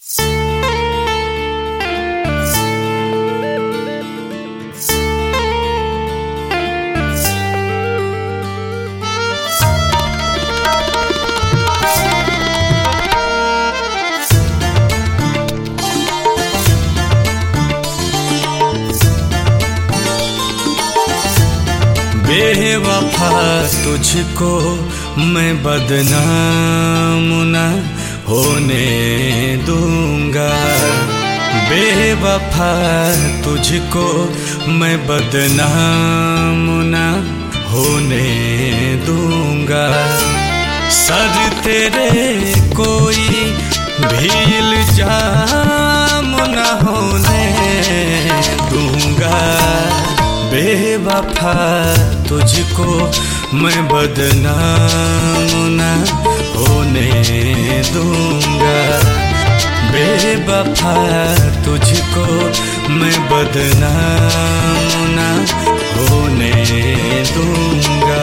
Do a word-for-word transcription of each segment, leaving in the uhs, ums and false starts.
बेवफा तुझको मैं बदनाम न होने दूंगा। बेवफा तुझको मैं बदनाम न होने दूंगा। सर तेरे कोई भी इल्जाम न होने दूंगा। बेवफा तुझको मैं बदनाम न होने दूंगा। बेवफा तुझको मैं बदनाम न होने दूंगा।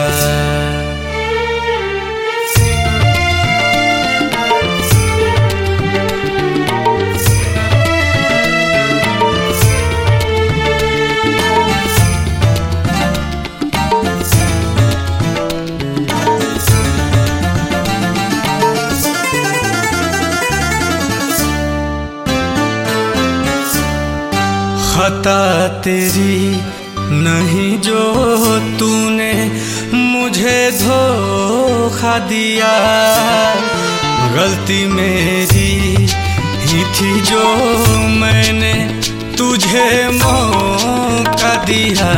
खता तेरी नहीं जो तूने मुझे धोखा दिया। गलती मेरी ही थी जो मैंने तुझे मौका दिया।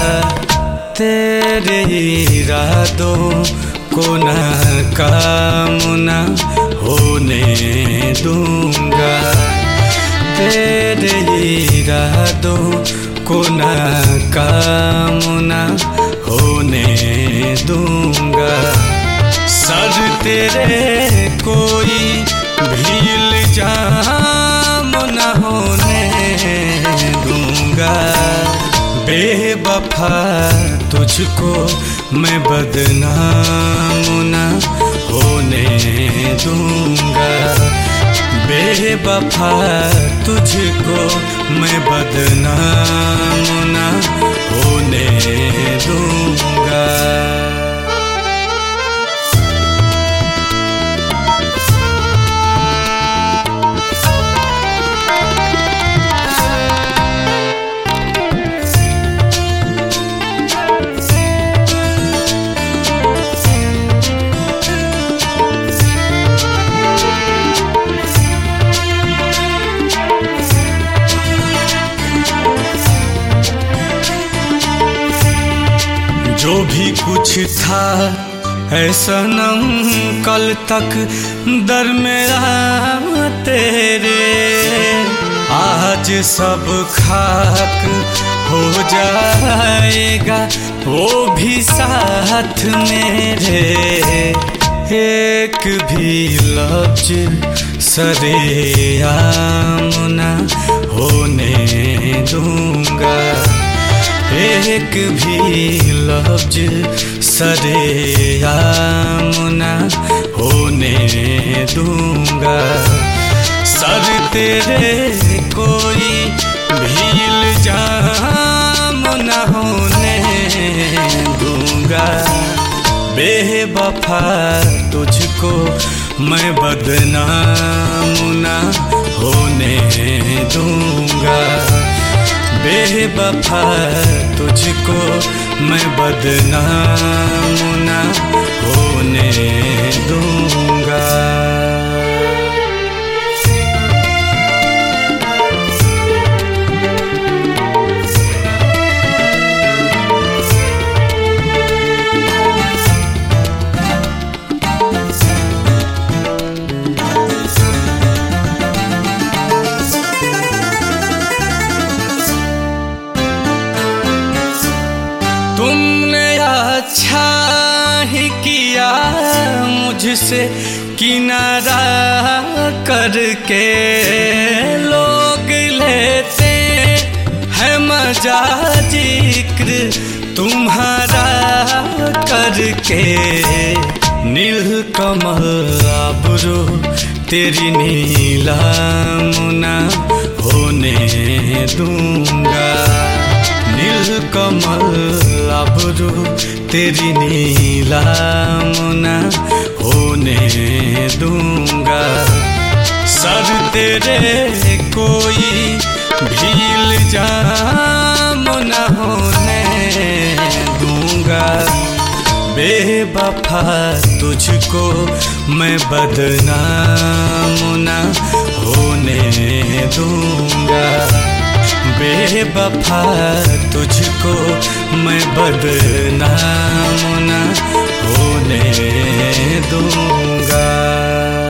तेरे इरादों को नाकाम न होने दूंगा। तेरे इरादों को नाकाम न होने दूंगा। सर तेरे कोई भी इल्जाम न होने दूंगा। बेवफा तुझको मैं बदनाम न होने दूंगा। बेवफा तुझको मैं बदनाम न होने दूंगा। जो भी कुछ था है सनम कल तक दरमियां तेरे। आज सब खाक हो जाएगा वो भी साथ मेरे। एक भी लफ्ज सरेआम न होने दूंगा। एक भी लफ्ज सरेआम न होने दूंगा। सर तेरे कोई भी इल्जाम न होने दूंगा। बेवफा तुझको मैं बदनाम न होने दूंगा। बेवफा तुझको मैं बदनाम न होने दूंगा। तुमने अच्छा ही किया मुझसे किनारा करके। लोग लेते हैं मजा जिक्र तुम्हारा करके। नील कमल आबरू तेरी नीलाम दूंगा। नीलकमल अबरू तेरी नीलाम न होने दूंगा। सर तेरे कोई भील जाम न होने दूंगा। बेवफा तुझको मैं बदनाम न होने दूंगा। बेवफा तुझको मैं बदनाम न होने दूंगा।